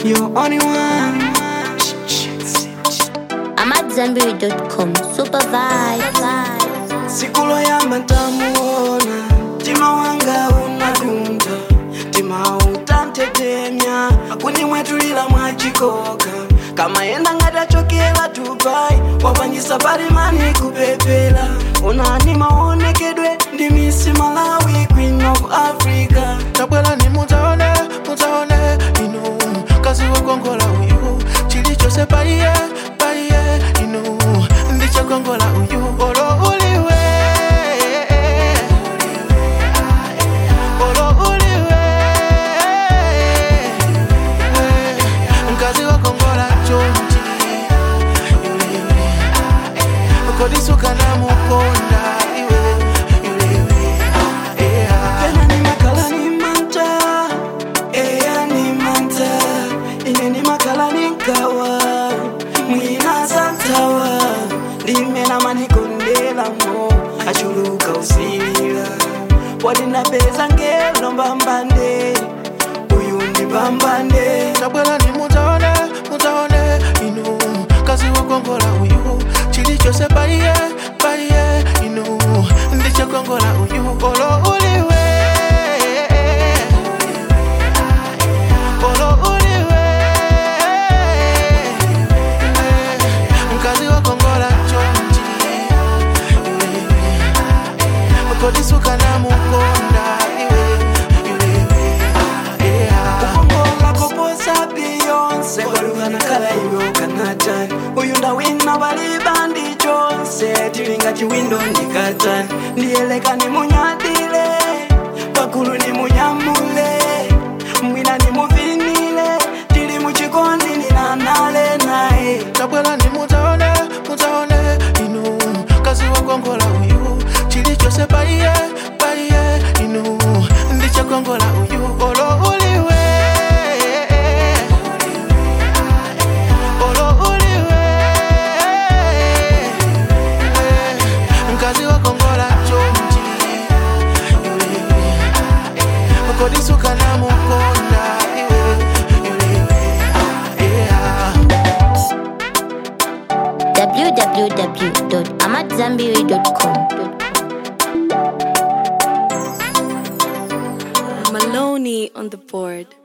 You only one. I'm at Zenberry.com. Super vibe. Sikulo ya matamuona, tima wanga unadunda, tima utantetemya, kuni mwetulila mwachikoka. Kama yenda ngata chokela Dubai, wapangisa pari mani kupepela. Unani maonekedwe, ndi Miss Malawi, Queen of Africa. Tabwela ni mutaone, inu, kazi wakongola uyu. Chili chose paiye, inu, ndicha kongola uyu. Olo uliwe, olo uliwe, kazi wakongola chonji. Kodisuka na mukonda, achuluka usila wadina pesa ngelo mbambande uyu ndi bambande. Tabwela ni mutaone, inu, kazi wakongola uyu. Chili chose paiye, inu, ndicha kongola uyu. Olo uliwe, olo uliwe, kazi wakongola chonji. Kodisuka na mukonda, kukongola koposa Beyonce walugana kala iyo kanatani. Uyu ndawina balibandi chonse tilinga chiwindo ndikatani. Ndiyeleka ni munyadile, pakulu ni munyamule, mwina ni muvinile, tili muchikondi ninanale nae. Tabwela ni mutaone, inu, kazi wakongola uyu. Chili chose paiye, inu, ndicha kongola uyu. Olo uliwe, olo uliwe, kazi wakongola chonji. Kodisuka na mukonda, www.amatzambiri.com. Maloney on the board.